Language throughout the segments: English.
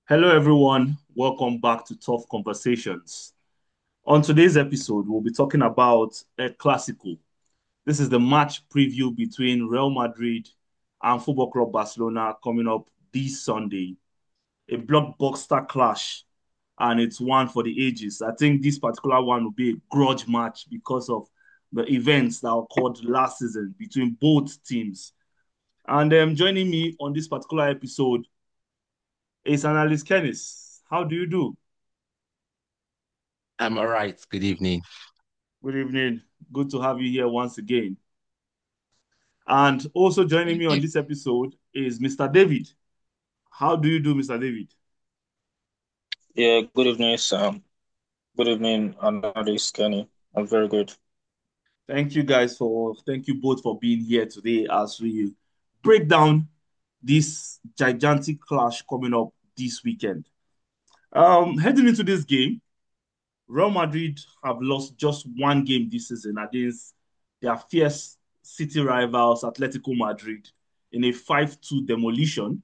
Hello, everyone. Welcome back to Tough Conversations. On today's episode, we'll be talking about El Clasico. This is the match preview between Real Madrid and Football Club Barcelona coming up this Sunday. A blockbuster clash, and it's one for the ages. I think this particular one will be a grudge match because of the events that occurred last season between both teams. And joining me on this particular episode is analyst Kenneth. How do you do? I'm all right. Good evening. Good evening. Good to have you here once again. And also joining me Thank on you. this episode is Mr. David. How do you do, Mr. David? Yeah, good evening, Sam. Good evening, Anadis Kenny. I'm very good. Thank you both for being here today as we break down this gigantic clash coming up this weekend. Heading into this game, Real Madrid have lost just one game this season against their fierce city rivals, Atletico Madrid, in a 5-2 demolition.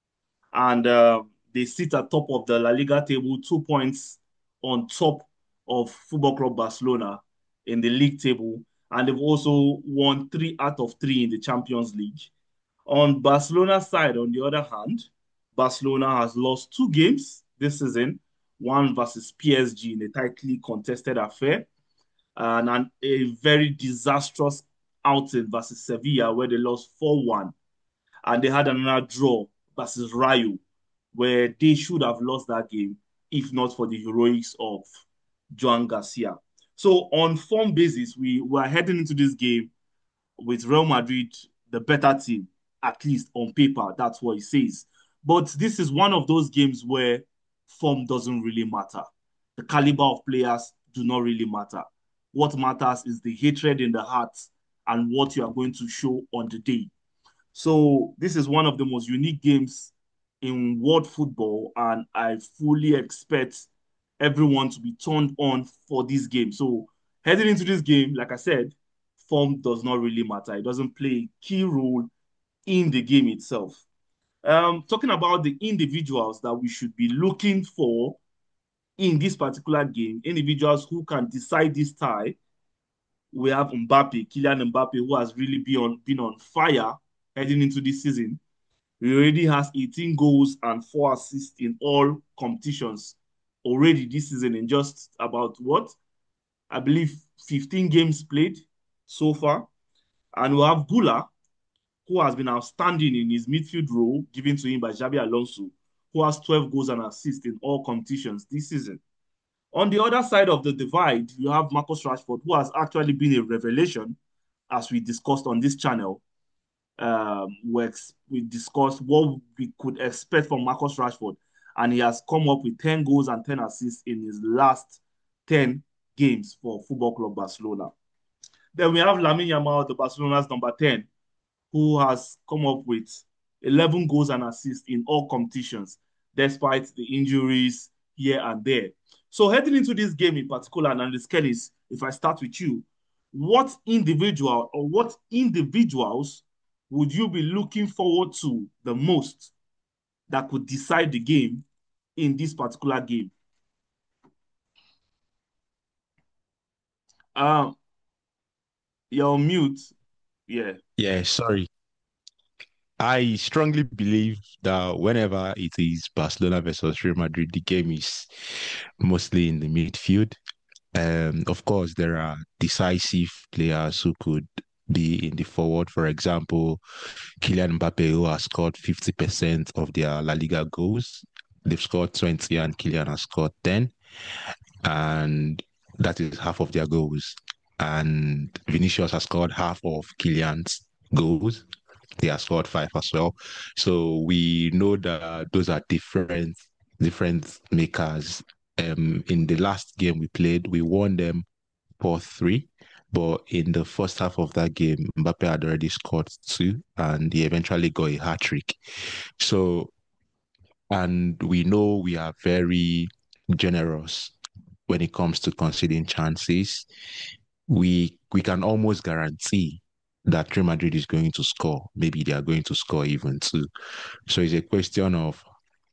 And they sit at top of the La Liga table, 2 points on top of Football Club Barcelona in the league table. And they've also won 3 out of 3 in the Champions League. On Barcelona's side, on the other hand, Barcelona has lost 2 games this season, one versus PSG in a tightly contested affair, and a very disastrous outing versus Sevilla, where they lost 4-1. And they had another draw versus Rayo, where they should have lost that game if not for the heroics of Joan Garcia. So on form basis, we were heading into this game with Real Madrid, the better team, at least on paper. That's what it says. But this is one of those games where form doesn't really matter. The caliber of players do not really matter. What matters is the hatred in the hearts and what you are going to show on the day. So this is one of the most unique games in world football, and I fully expect everyone to be turned on for this game. So heading into this game, like I said, form does not really matter. It doesn't play a key role in the game itself. Talking about the individuals that we should be looking for in this particular game, individuals who can decide this tie. We have Mbappe, Kylian Mbappe, who has really been on fire heading into this season. He already has 18 goals and 4 assists in all competitions already this season in just about what? I believe 15 games played so far. And we have Gula, who has been outstanding in his midfield role given to him by Xabi Alonso, who has 12 goals and assists in all competitions this season. On the other side of the divide, you have Marcus Rashford, who has actually been a revelation, as we discussed on this channel. We discussed what we could expect from Marcus Rashford, and he has come up with 10 goals and 10 assists in his last 10 games for Football Club Barcelona. Then we have Lamine Yamal, the Barcelona's number 10, who has come up with 11 goals and assists in all competitions, despite the injuries here and there. So heading into this game in particular, and the Skellies, if I start with you, what individual or what individuals would you be looking forward to the most that could decide the game in this particular game? Um, you're on mute. Yeah. Yeah, sorry. I strongly believe that whenever it is Barcelona versus Real Madrid, the game is mostly in the midfield. Of course, there are decisive players who could be in the forward. For example, Kylian Mbappe, who has scored 50% of their La Liga goals. They've scored 20 and Kylian has scored 10. And that is half of their goals. And Vinicius has scored half of Kylian's goals. He has scored 5 as well. So we know that those are different makers. In the last game we played, we won them 4-3. But in the first half of that game, Mbappe had already scored two, and he eventually got a hat trick. So, and we know we are very generous when it comes to conceding chances. We can almost guarantee that Real Madrid is going to score. Maybe they are going to score even too. So it's a question of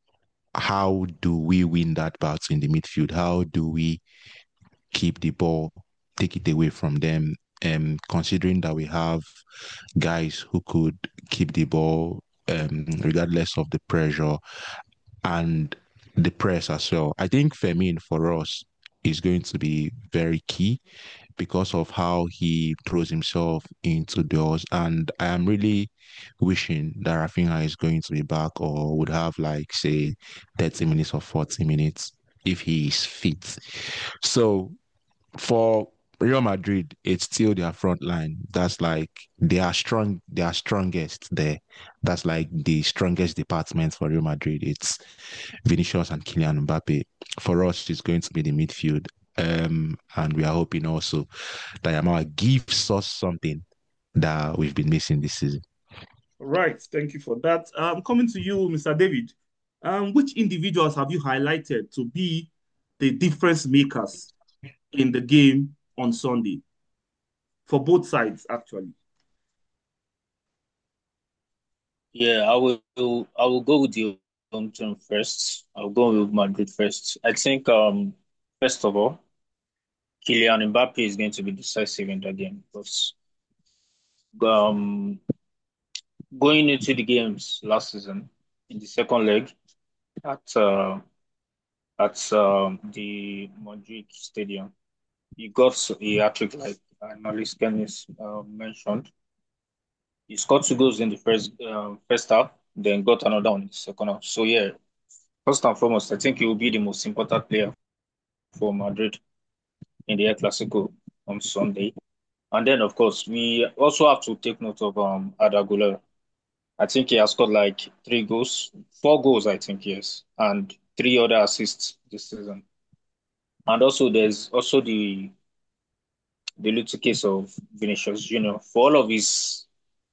how do we win that battle in the midfield? How do we keep the ball, take it away from them? Considering that we have guys who could keep the ball regardless of the pressure and the press as well. I think Fermin for us is going to be very key because of how he throws himself into doors. And I am really wishing that Rafinha is going to be back or would have like say 30 minutes or 40 minutes if he is fit. So for Real Madrid, it's still their front line. That's like they are strong, they are strongest there. That's like the strongest department for Real Madrid. It's Vinicius and Kylian Mbappe. For us, it's going to be the midfield. And we are hoping also that Yamal gives us something that we've been missing this season. Right. Thank you for that. Coming to you, Mr. David. Which individuals have you highlighted to be the difference makers in the game on Sunday for both sides, actually? Yeah, I will go with the home team first. I'll go with Madrid first. I think first of all, Kylian Mbappe is going to be decisive in the game because um going into the games last season in the second leg at the Madrid Stadium, he got a hat-trick like analyst Dennis mentioned. He scored two goals in the first half, then got another one in the second half. So yeah, first and foremost, I think he will be the most important player for Madrid in the El Clasico on Sunday. And then, of course, we also have to take note of Arda Güler. I think he has scored like three goals, four goals, I think, yes, and three other assists this season. And also, there's also the little case of Vinicius Junior. For all of his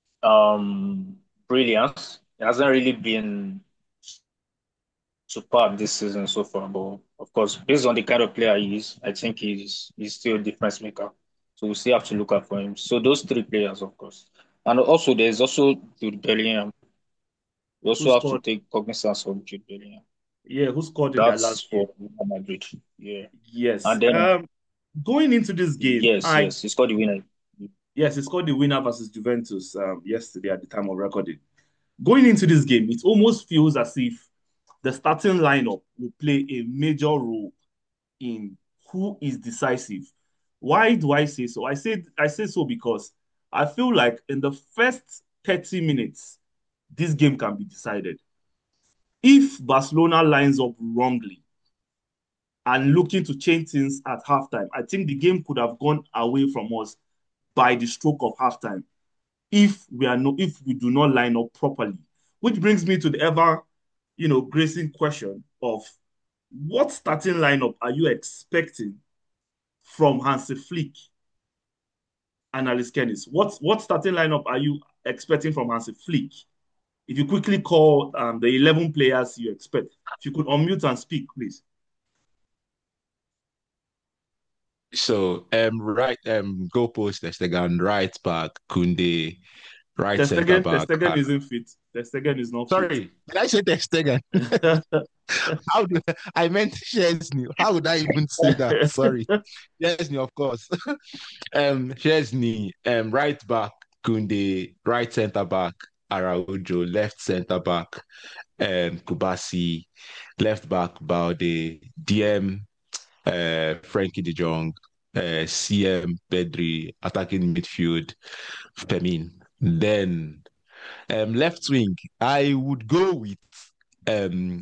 brilliance, it hasn't really been superb this season so far. But of course, based on the kind of player he is, I think he's still a difference maker. So we still have to look out for him. So those three players, of course. And also there's also Jude Bellingham. We Who also have to scored? take cognizance of Jude Bellingham. Yeah, who scored in their That's last for game? Real Madrid. Yeah. Yes. And then Going into this game, yes, yes, he scored the winner. yes, he scored the winner versus Juventus yesterday at the time of recording. Going into this game, it almost feels as if the starting lineup will play a major role in who is decisive. Why do I say so? I say so because I feel like in the first 30 minutes, this game can be decided. If Barcelona lines up wrongly and looking to change things at halftime, I think the game could have gone away from us by the stroke of halftime if we do not line up properly. Which brings me to the ever, gracing question of what starting lineup are you expecting from Hansi Flick and Alice Kennis? What starting lineup are you expecting from Hansi Flick? If you quickly call the 11 players you expect, if you could unmute and speak, please. So right goalpost Estegan, right back, Kunde, right centre Ter back. Stegen isn't fit. Ter Stegen is not fit. Sorry, did I say Stegen? How do I meant Chesney? How would I even say that? Sorry. Chesney, of course. Chesney, right back, Kunde, right centre back, Araujo, left centre back, Kubasi, left back, Balde, DM, Frankie de Jong, CM, Pedri, attacking midfield, Femin. Then left wing, I would go with um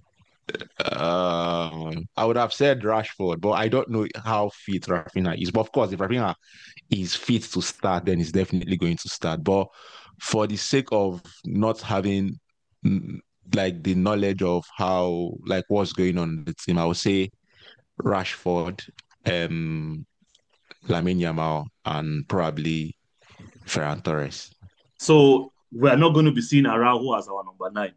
I would have said Rashford, but I don't know how fit Rafinha is. But of course, if Rafinha is fit to start, then he's definitely going to start. But for the sake of not having like the knowledge of how like what's going on in the team, I would say Rashford, um, Lamine Yamal, and probably Ferran Torres. So we're not going to be seeing Araujo as our number nine.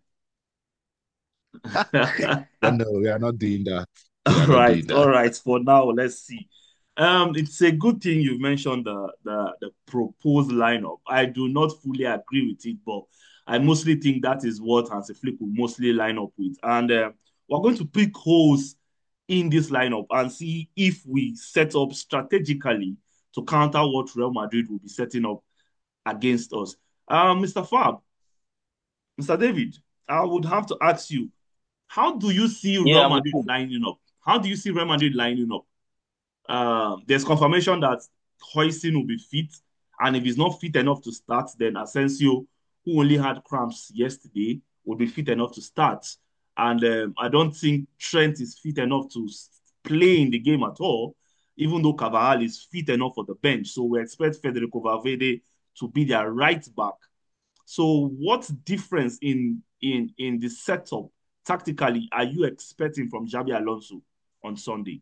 No, we are not doing that. We All are not right, doing all that. right. For now, let's see. It's a good thing you mentioned the proposed lineup. I do not fully agree with it, but I mostly think that is what Hansi Flick will mostly line up with. And we're going to pick holes in this lineup and see if we set up strategically to counter what Real Madrid will be setting up against us. Mr. Fab, Mr. David, I would have to ask you, how do you see Yeah, Real I'm Madrid good. lining up? How do you see Real Madrid lining up? There's confirmation that Hoisin will be fit, and if he's not fit enough to start, then Asensio, who only had cramps yesterday, will be fit enough to start. And I don't think Trent is fit enough to play in the game at all, even though Carvajal is fit enough for the bench. So we expect Federico Valverde to be their right back. So what difference in the setup tactically are you expecting from Xabi Alonso on Sunday?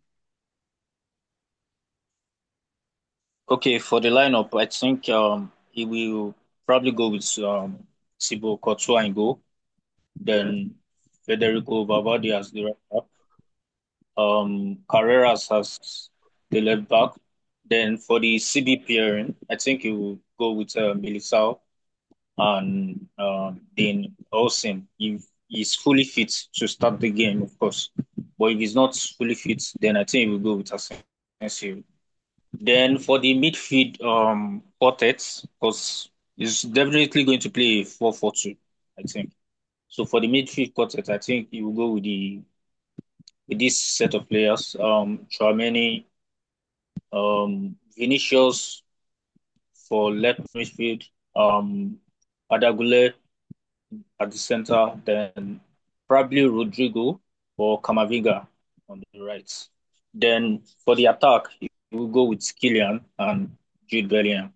Okay, for the lineup, I think he will probably go with Thibaut Courtois in goal, Okay. then Federico Valverde as the right back, Carreras as the left back. Then for the CB pairing, I think he will go with Militao and then Olsen if he's fully fit to start the game, of course. But if he's not fully fit, then I think we'll go with Asensio. Then for the midfield quartets, because he's definitely going to play 4-4-2, I think. So for the midfield quartet, I think he will go with this set of players. Tchouaméni, Vinicius for left midfield, Adagule at the center, then probably Rodrigo or Camavinga on the right. Then for the attack, we'll go with Kylian and Jude Bellingham.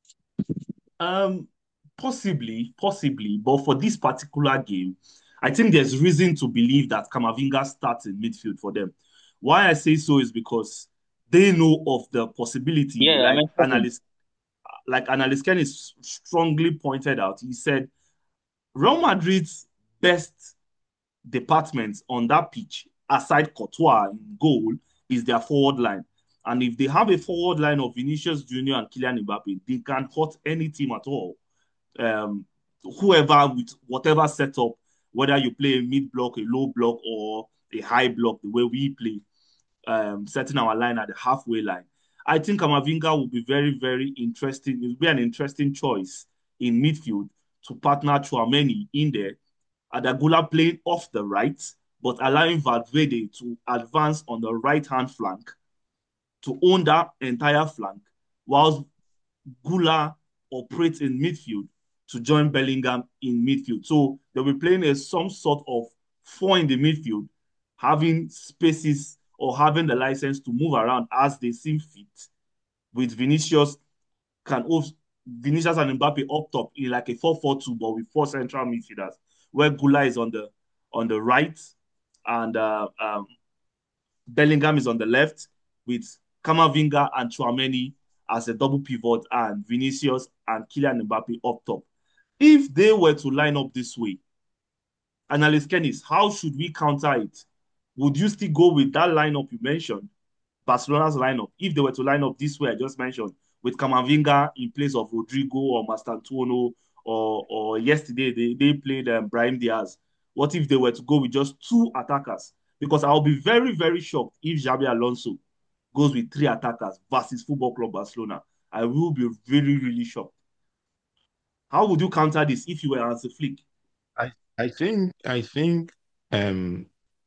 Um, possibly, but for this particular game, I think there's reason to believe that Camavinga starts in midfield for them. Why I say so is because they know of the possibility, Yeah, I mean, like analyst Ken is strongly pointed out. He said Real Madrid's best department on that pitch, aside Courtois in goal, is their forward line. And if they have a forward line of Vinicius Junior and Kylian Mbappe, they can hurt any team at all. um, Whoever with whatever setup, whether you play a mid block, a low block, or a high block, the way we play, setting our line at the halfway line. I think Kamavinga will be very, very interesting. It will be an interesting choice in midfield to partner Chouameni in there. Adagula playing off the right, but allowing Valverde to advance on the right hand flank to own that entire flank, whilst Gula operates in midfield to join Bellingham in midfield. So they'll be playing some sort of four in the midfield, having spaces or having the license to move around as they seem fit. With can also Vinicius and Mbappe up top in like a 4-4-2, but with four central midfielders, where Gula is on the right and Bellingham is on the left, with Kamavinga and Chouameni as a double pivot and Vinicius and Kylian Mbappe up top. If they were to line up this way, Analyst Kennis, how should we counter it? Would you still go with that lineup you mentioned, Barcelona's lineup, if they were to line up this way I just mentioned, with Kamavinga in place of Rodrigo or Mastantuono, or yesterday they played Brahim Diaz? What if they were to go with just two attackers? Because I'll be very, very shocked if Xabi Alonso goes with three attackers versus Football Club Barcelona. I will be really, really shocked. How would you counter this if you were Hansi Flick? I think um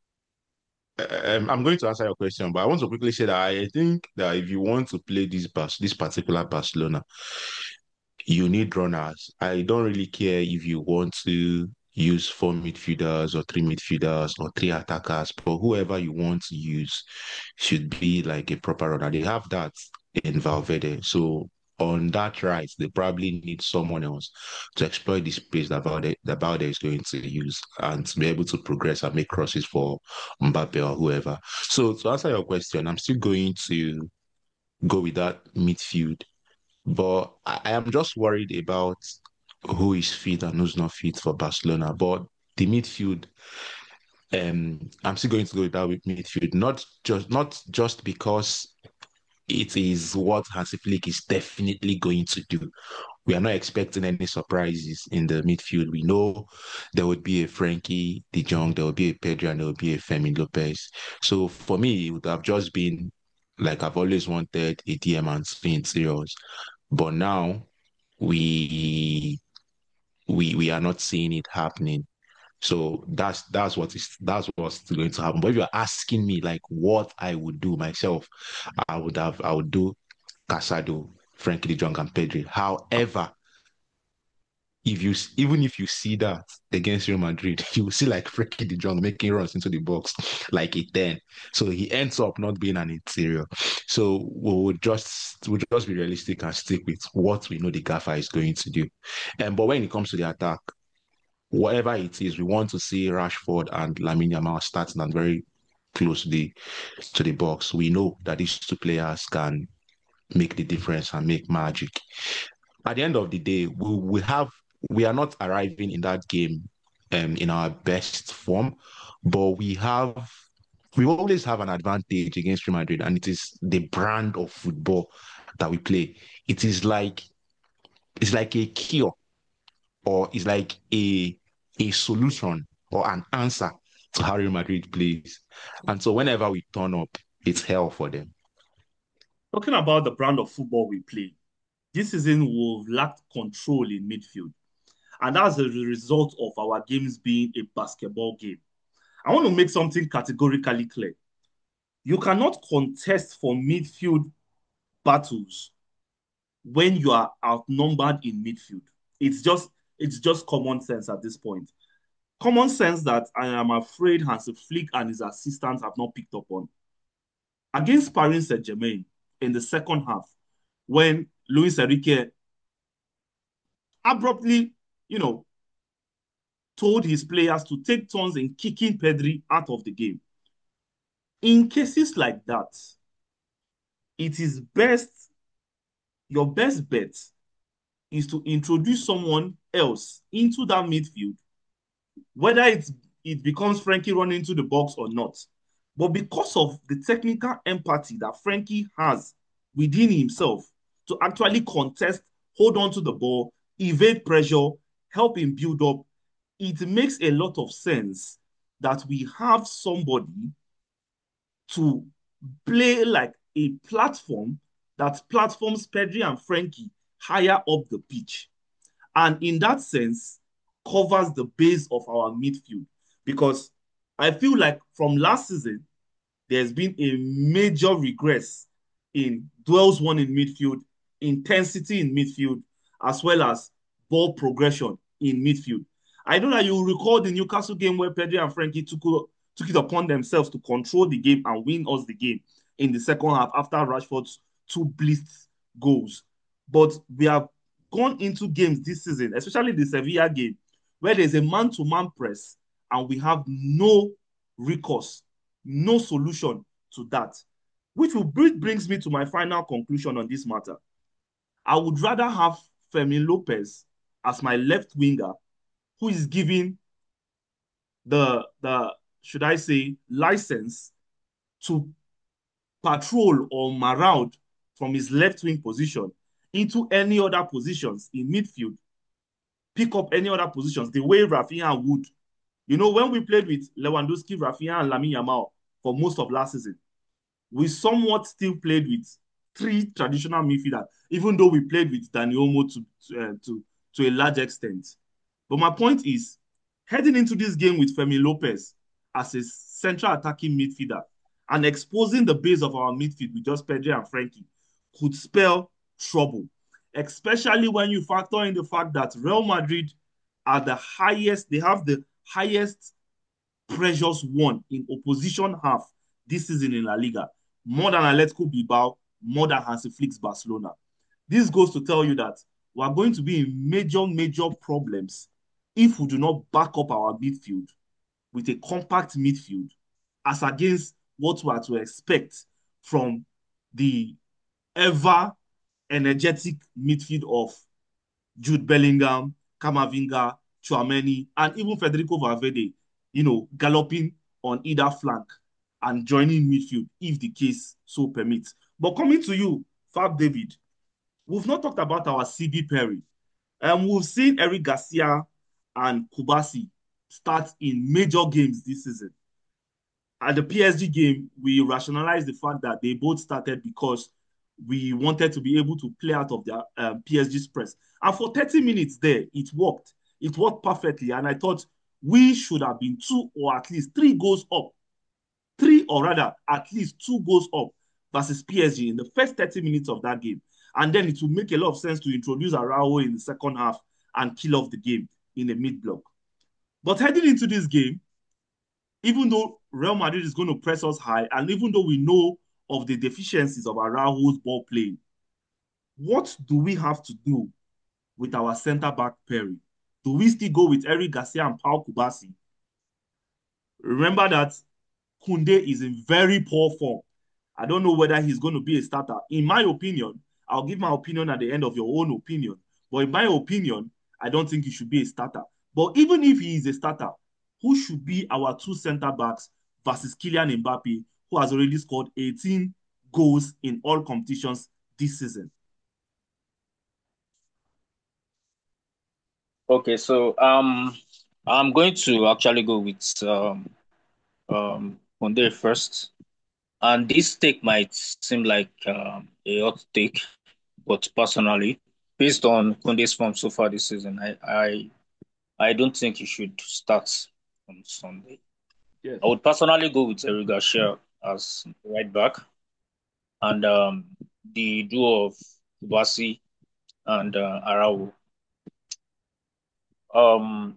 I'm going to answer your question, but I want to quickly say that I think that if you want to play this particular Barcelona, you need runners. I don't really care if you want to use four midfielders or three midfielders or three attackers, but whoever you want to use should be like a proper runner. They have that in Valverde. So on that right, they probably need someone else to exploit the space that Valde is going to use and to be able to progress and make crosses for Mbappe or whoever. So to answer your question, I'm still going to go with that midfield, but I am just worried about who is fit and who's not fit for Barcelona. But the midfield, I'm still going to go with that with midfield, not just because it is what Hansi Flick is definitely going to do, We are not expecting any surprises in the midfield. We know there would be a Frankie De Jong, there would be a Pedri, and there would be a Femi Lopez. So for me, it would have just been like I've always wanted a DM and two interiors. But now we are not seeing it happening. So that's what's going to happen. But if you're asking me like what I would do myself, I would do Casado, Frankie De Jong, and Pedri. However, even if you see that against Real Madrid, you will see like Frankie De Jong making runs into the box like a 10. So he ends up not being an interior. So we'll just be realistic and stick with what we know the gaffer is going to do. But when it comes to the attack, whatever it is, we want to see Rashford and Lamine Yamal starting and very close to the box. We know that these two players can make the difference and make magic. At the end of the day, we are not arriving in that game in our best form, but we always have an advantage against Real Madrid, and it is the brand of football that we play. It is like it's like a cure, or it's like a solution or an answer to how Real Madrid plays. And so whenever we turn up, it's hell for them. Talking about the brand of football we play, this season we've lacked control in midfield. And that's a result of our games being a basketball game. I want to make something categorically clear. You cannot contest for midfield battles when you are outnumbered in midfield. It's just common sense at this point. Common sense that I am afraid Hansi Flick and his assistants have not picked up on. Against Paris Saint-Germain in the second half, when Luis Enrique abruptly, you know, told his players to take turns in kicking Pedri out of the game. In cases like that, it is best, your best bet is to introduce someone else into that midfield, whether it becomes Frankie running into the box or not. But because of the technical empathy that Frankie has within himself to actually contest, hold on to the ball, evade pressure, help him build up, it makes a lot of sense that we have somebody to play like a platform that platforms Pedri and Frankie higher up the pitch. And in that sense, covers the base of our midfield. Because I feel like from last season, there's been a major regress in duels won in midfield, intensity in midfield, as well as ball progression in midfield. I know that you recall the Newcastle game where Pedri and Frankie took it upon themselves to control the game and win us the game in the second half after Rashford's two blitz goals. But we have gone into games this season, especially the Sevilla game, where there's a man-to-man press and we have no recourse, no solution to that, which brings me to my final conclusion on this matter. I would rather have Femi Lopez as my left winger, who is giving the should I say license to patrol or maraud from his left wing position into any other positions in midfield, pick up any other positions the way Rafinha would. You know, when we played with Lewandowski, Rafinha, and Lamine Yamal for most of last season, we somewhat still played with three traditional midfielders, even though we played with Dani Olmo to a large extent. But my point is, heading into this game with Femi Lopez as a central attacking midfielder and exposing the base of our midfield with just Pedri and Frankie could spell trouble, especially when you factor in the fact that Real Madrid are the highest, they have the highest pressures won in opposition half this season in La Liga, more than Atletico Bilbao, more than Hansi Flick's Barcelona. This goes to tell you that we are going to be in major problems if we do not back up our midfield with a compact midfield as against what we are to expect from the ever energetic midfield of Jude Bellingham, Camavinga, Chouameni, and even Federico Valverde, galloping on either flank and joining midfield if the case so permits. But coming to you, Fab David, we've not talked about our CB Perry. We've seen Eric Garcia and Kubasi start in major games this season. At the PSG game, we rationalized the fact that they both started because we wanted to be able to play out of their PSG's press. And for 30 minutes there, it worked. It worked perfectly. And I thought we should have been two or at least three goals up. Three or rather, at least two goals up versus PSG in the first 30 minutes of that game. And then it will make a lot of sense to introduce Araujo in the second half and kill off the game in the mid block. But heading into this game, even though Real Madrid is going to press us high, and even though we know of the deficiencies of Araujo's ball playing, what do we have to do with our centre back pairing? Do we still go with Eric Garcia and Paul Kubasi? Remember that Kunde is in very poor form. I don't know whether he's going to be a starter. In my opinion, I'll give my opinion at the end of your own opinion. But in my opinion, I don't think he should be a starter. But even if he is a starter, who should be our two centre backs versus Kylian Mbappe, who has already scored 18 goals in all competitions this season? Okay, so I'm going to actually go with Koundé first, and this take might seem like a hot take, but personally, based on Koundé's form so far this season, I don't think he should start on Sunday. Yes. I would personally go with Eric Garcia as right back, and the duo of Kubasi and Araujo. Um,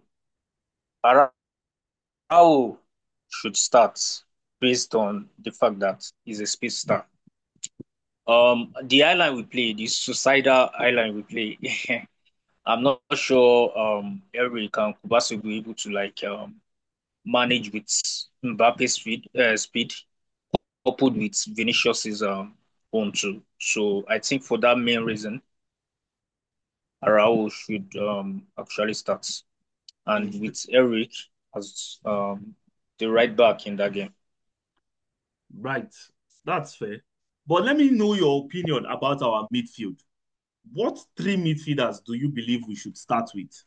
Araujo should start based on the fact that he's a speed star. The island we play, the suicidal island we play, I'm not sure Eric and Kubasi will be able to manage with Mbappe's speed coupled with Vinicius's own too. So I think for that main reason, Araujo should actually start, and with Eric as the right back in that game. Right. That's fair. But let me know your opinion about our midfield. What three midfielders do you believe we should start with?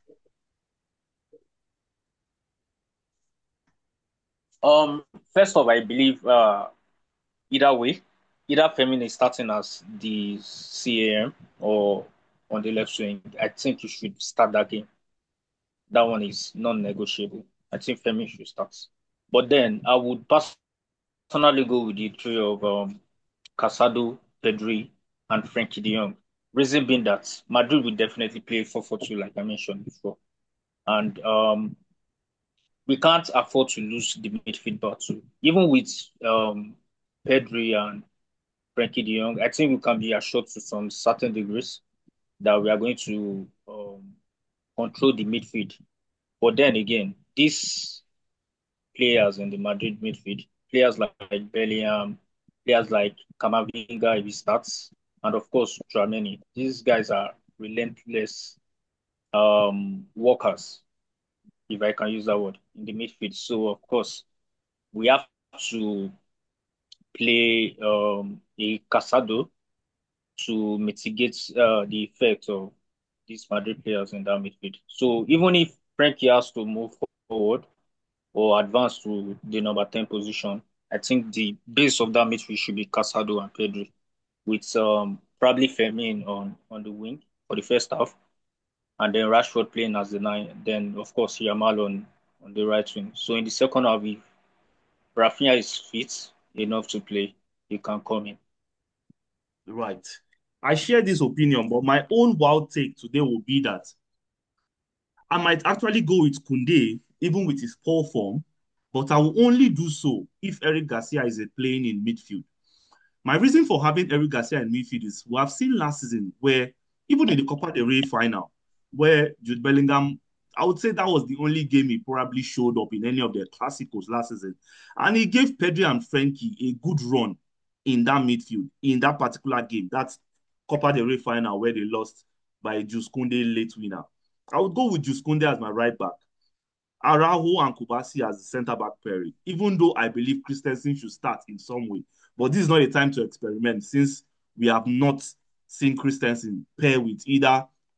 First off, I believe either way, either Femin is starting as the CAM or on the left wing. I think you should start that game. That one is non-negotiable. I think Femi should start. But then I would personally go with the trio of Casado, Pedri, and Frankie de Jong. Reason being that Madrid will definitely play 4-4-2, like I mentioned before. And we can't afford to lose the midfield battle. Even with Pedri and Frankie de Jong, I think we can be assured to some certain degrees that we are going to control the midfield. But then again, these players in the Madrid midfield, players like Bellingham, players like Camavinga if he starts, and of course Tchouaméni. These guys are relentless workers, if I can use that word, in the midfield. So of course we have to play a Casado to mitigate the effect of these Madrid players in that midfield. So even if Frankie has to move forward or advance to the number 10 position, I think the base of that midfield should be Casado and Pedri, with probably Fermin on the wing for the first half, and then Rashford playing as the nine, then of course Yamal on the right wing. So in the second half, if Rafinha is fit enough to play, he can come in. Right. I share this opinion, but my own wild take today will be that I might actually go with Kunde, even with his poor form, but I will only do so if Eric Garcia is playing in midfield. My reason for having Eric Garcia in midfield is we have seen last season where, even in the Copa del Rey final, where Jude Bellingham, I would say that was the only game he probably showed up in any of their classicals last season. And he gave Pedri and Frankie a good run in that midfield, in that particular game. That's Copa del Rey final where they lost by Jules Koundé late winner. I would go with Jules Koundé as my right back. Araujo and Kubasi as the centre back pairing, even though I believe Christensen should start in some way. But this is not a time to experiment since we have not seen Christensen pair with either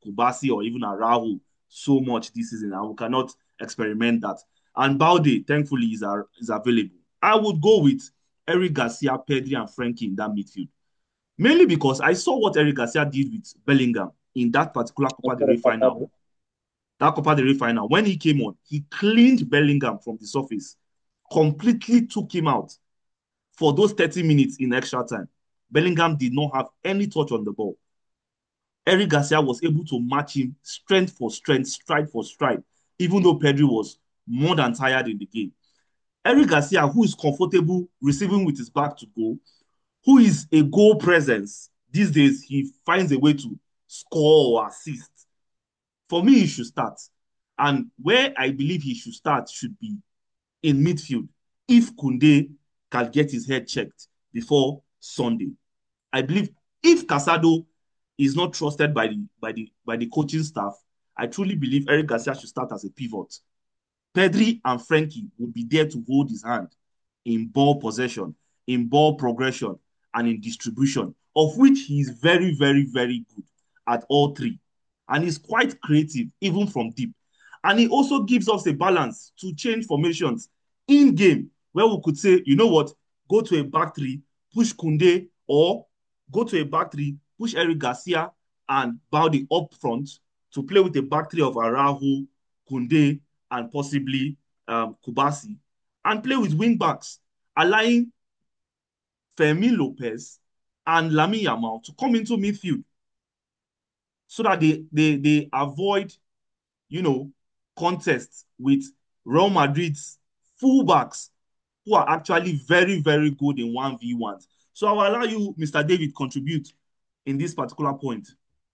Kubasi or even Araujo so much this season, and we cannot experiment that. And Balde, thankfully, is available. I would go with Eric Garcia, Pedri, and Frankie in that midfield. Mainly because I saw what Eric Garcia did with Bellingham in that particular Copa del Rey final. That Copa del Rey final, when he came on, he cleaned Bellingham from the surface, completely took him out for those 30 minutes in extra time. Bellingham did not have any touch on the ball. Eric Garcia was able to match him strength for strength, stride for stride, even though Pedri was more than tired in the game. Eric Garcia, who is comfortable receiving with his back to goal, who is a goal presence, these days he finds a way to score or assist. For me, he should start. And where I believe he should start should be in midfield if Kunde can get his head checked before Sunday. I believe if Casado is not trusted by the coaching staff, I truly believe Eric Garcia should start as a pivot. Pedri and Frankie would be there to hold his hand in ball possession, in ball progression, and in distribution, of which he is very, very, very good at all three. And he's quite creative, even from deep. And he also gives us a balance to change formations in game, where we could say, you know what, go to a back three, push Kunde, or go to a back three, push Eric Garcia and Balde up front to play with a back three of Araujo, Kunde, and possibly Kubasi, and play with wing backs, allowing Fermin Lopez and Lamine Yamal to come into midfield so that they avoid, contests with Real Madrid's fullbacks who are actually very, very good in 1v1s. So I will allow you, Mr. David, contribute in this particular point.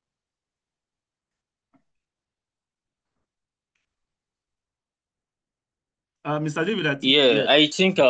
Mr. David, I think, Yeah, I think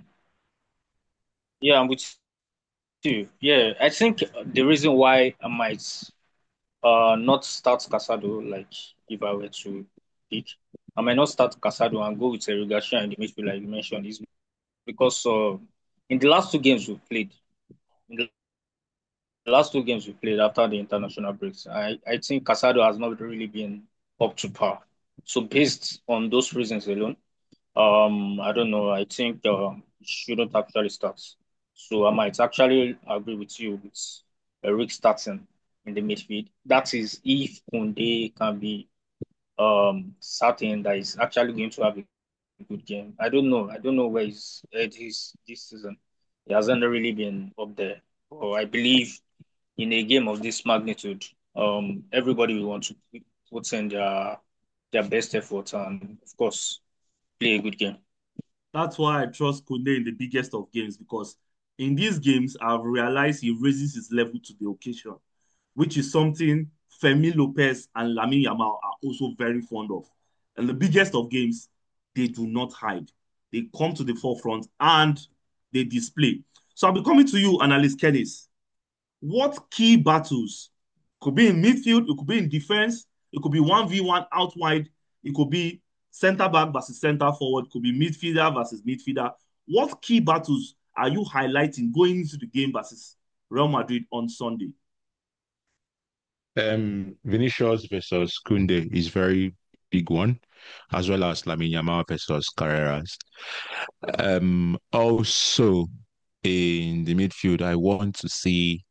yeah, I'm with you. Yeah, I think the reason why I might not start Casado, like if I were to pick, I might not start Casado and go with Eric Garcia in the midfield, like you mentioned, is because in the last two games we played, in the last two games we played after the international breaks, I think Casado has not really been up to par. So based on those reasons alone, I don't know. I think he shouldn't actually start. So I might actually agree with you with Eric starting in the midfield. That is if Kunde can be certain that he's actually going to have a good game. I don't know. I don't know where he's at his this season. He hasn't really been up there. But I believe in a game of this magnitude, everybody will want to put in their best effort and of course play a good game. That's why I trust Kunde in the biggest of games, because in these games, I've realized he raises his level to the occasion, which is something Femi Lopez and Lamine Yamal are also very fond of. And the biggest of games, they do not hide. They come to the forefront and they display. So I'll be coming to you, Analyst Kennis. What key battles could be in midfield, it could be in defense, it could be 1v1 out wide, it could be center back versus center forward, it could be midfielder versus midfielder. What key battles are you highlighting going into the game versus Real Madrid on Sunday? Vinicius versus Kunde is very big one, as well as Lamine Yamal versus Carreras. Also in the midfield, I want to see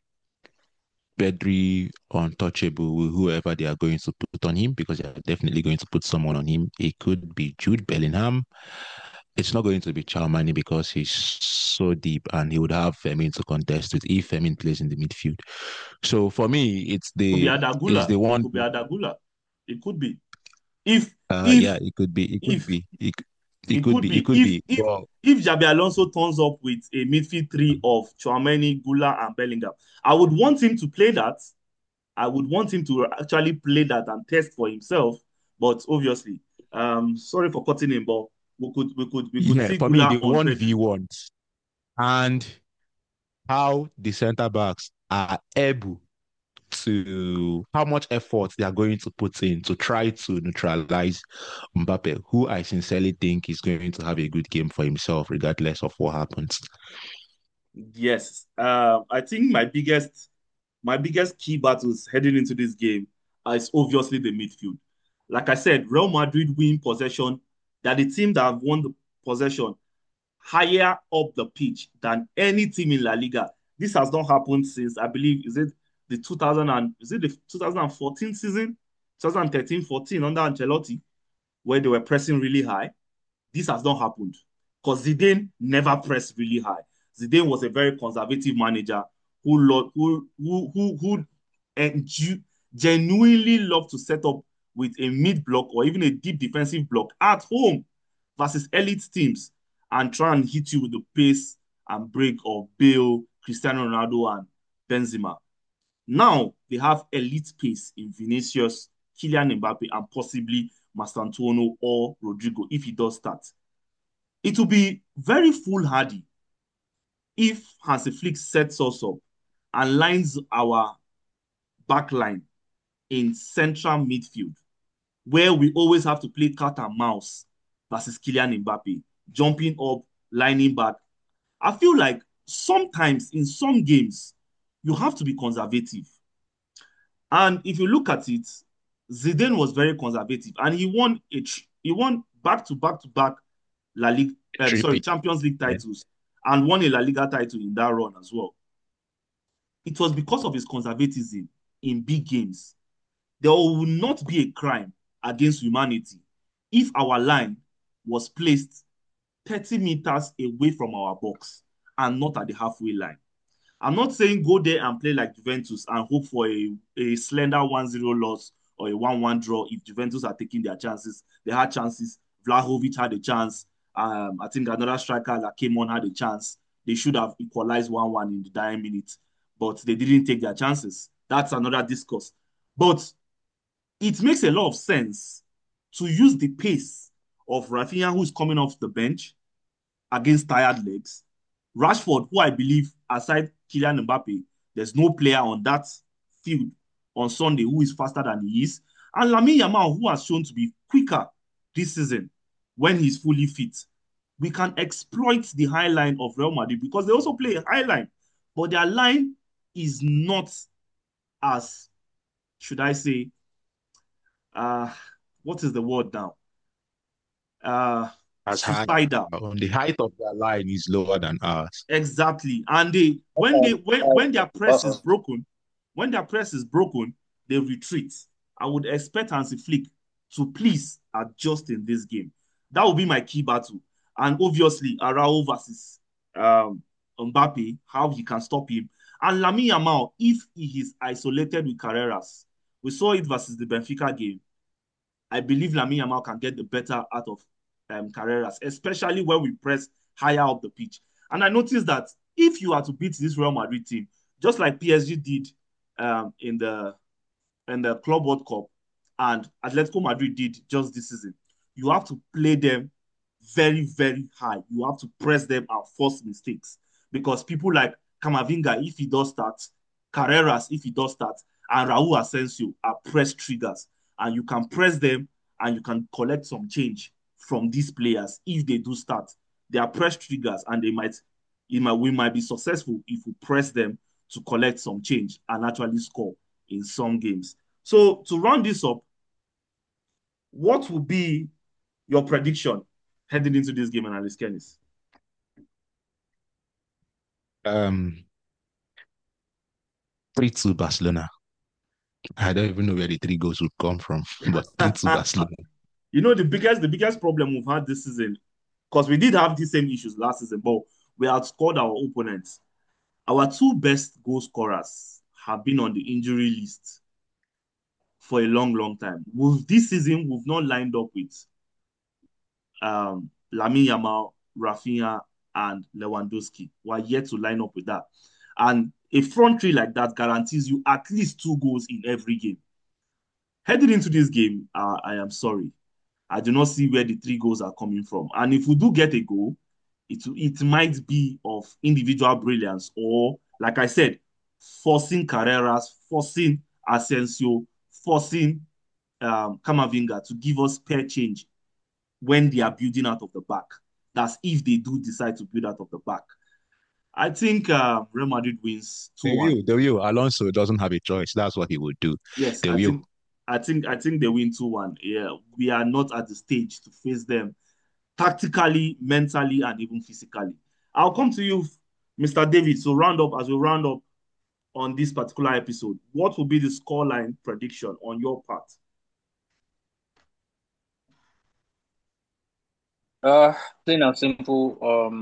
Pedri untouchable with whoever they are going to put on him, because they are definitely going to put someone on him. It could be Jude Bellingham. It's not going to be Chalmani because he's so deep and he would have Femin to contest with if Femin plays in the midfield. So for me, It could be it's Adagula. the It one. could be Adagula. It could be. If Yeah, if it could be. It could if be. It it could could be. It be could be. Well, if Jabi Alonso turns up with a midfield three of Chouameni, Gula, and Bellingham, I would want him to play that. I would want him to actually play that and test for himself. But obviously, sorry for cutting him, but we could yeah, see for me, Gula the on one v Pedri. ones and how the center backs are able to how much effort they are going to put in to try to neutralize Mbappe, who I sincerely think is going to have a good game for himself, regardless of what happens. Yes, I think my biggest key battles heading into this game is obviously the midfield. Like I said, Real Madrid win possession. They're the team that have won the possession higher up the pitch than any team in La Liga. This has not happened since, I believe, the 2000 and is it the 2014 season, 2013-14 under Ancelotti, where they were pressing really high. This has not happened because Zidane never pressed really high. Zidane was a very conservative manager who genuinely loved to set up with a mid block or even a deep defensive block at home versus elite teams and try and hit you with the pace and break of Bale, Cristiano Ronaldo, and Benzema. Now they have elite pace in Vinicius, Kylian Mbappe, and possibly Mastantuono or Rodrigo if he does start. It will be very foolhardy if Hansi Flick sets us up and lines our back line in central midfield, where we always have to play cat and mouse versus Kylian Mbappe, jumping up, lining back. I feel like sometimes in some games, you have to be conservative. And if you look at it, Zidane was very conservative, and he won back to back to back La Liga, Trippy. Champions League Yeah. titles, and won a La Liga title in that run as well. It was because of his conservatism in big games. There will not be a crime against humanity if our line was placed 30 meters away from our box and not at the halfway line. I'm not saying go there and play like Juventus and hope for a slender 1-0 loss or a 1-1 draw if Juventus are taking their chances. They had chances. Vlahovic had a chance. I think another striker that came on had a chance. They should have equalized 1-1 in the dying minute, but they didn't take their chances. That's another discourse. But it makes a lot of sense to use the pace of Rafinha, who is coming off the bench against tired legs. Rashford, who I believe, aside Kylian Mbappe, there's no player on that field on Sunday who is faster than he is. And Lamine Yamal, who has shown to be quicker this season when he's fully fit. We can exploit the high line of Real Madrid because they also play a high line, but their line is not as, should I say, uh, what is the word now? As high Suicidal. on the height of their line is lower than ours. Exactly. And when their press is broken, they retreat. I would expect Hansi Flick to please adjust in this game. That will be my key battle. And obviously, Arao versus Mbappe, how he can stop him. And Lamine Yamal, if he is isolated with Carreras, we saw it versus the Benfica game. I believe Lamine Yamal can get the better out of Carreras, especially when we press higher up the pitch. And I noticed that if you are to beat this Real Madrid team, just like PSG did in the Club World Cup and Atletico Madrid did just this season, you have to play them very, very high. You have to press them and force mistakes because people like Camavinga, if he does start, Carreras, if he does start, and Raul Asensio are press triggers, and you can press them and you can collect some change from these players if they do start. They are press triggers, and we might be successful if we press them to collect some change and actually score in some games. So to round this up, what will be your prediction heading into this game, Analyst Kennis? Um, 3-2 Barcelona. I don't even know where the 3 goals would come from, but 3-2 Barcelona. You know, the biggest problem we've had this season, because we did have the same issues last season, but we outscored our opponents. Our two best goal scorers have been on the injury list for a long, long time. This season, we've not lined up with Lamine Yamal, Rafinha, and Lewandowski. We're yet to line up with that. And a front three like that guarantees you at least 2 goals in every game. Heading into this game, I am sorry. I do not see where the 3 goals are coming from. And if we do get a goal, it might be of individual brilliance or, like I said, forcing Carreras, forcing Asensio, forcing Camavinga to give us pair change when they are building out of the back. That's if they do decide to build out of the back. I think Real Madrid wins 2-1. They will. Alonso doesn't have a choice. That's what he would do. Yes, They I will. think I think they win 2-1. Yeah, we are not at the stage to face them tactically, mentally, and even physically. I'll come to you, Mr. David. So as we round up on this particular episode, what will be the scoreline prediction on your part? Plain and simple.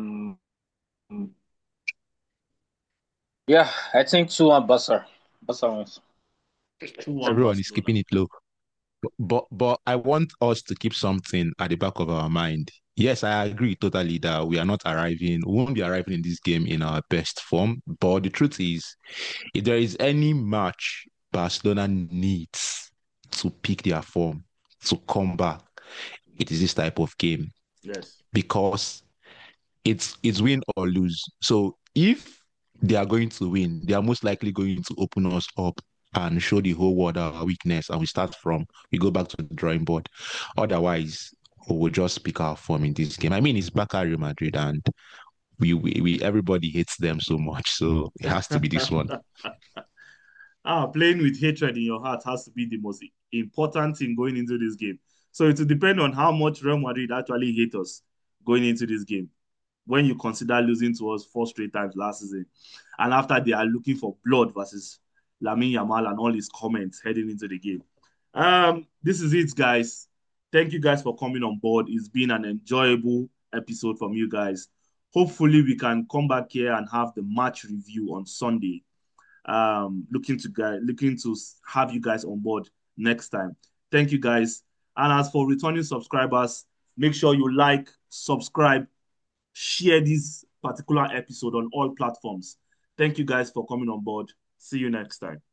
Yeah, I think 2-1 Barca. Barca wins. 2-1 Everyone is Barcelona. keeping it low. But I want us to keep something at the back of our mind. Yes, I agree totally that we are not arriving, we won't be arriving in this game in our best form. But the truth is, if there is any match Barcelona needs to pick their form, to come back, it is this type of game Yes. because it's win or lose. So if they are going to win, they are most likely going to open us up and show the whole world our weakness, and we go back to the drawing board. Otherwise, we will just pick our form in this game. I mean, it's back at Real Madrid, and we everybody hates them so much, so it has to be this one. Playing with hatred in your heart has to be the most important thing going into this game. So it will depend on how much Real Madrid actually hate us going into this game. When you consider losing to us 4 straight times last season, and after they are looking for blood versus Lamine Yamal and all his comments heading into the game. This is it, guys. Thank you guys for coming on board. It's been an enjoyable episode from you guys. Hopefully, we can come back here and have the match review on Sunday. Looking to have you guys on board next time. Thank you guys. And as for returning subscribers, make sure you like, subscribe, share this particular episode on all platforms. Thank you guys for coming on board. See you next time.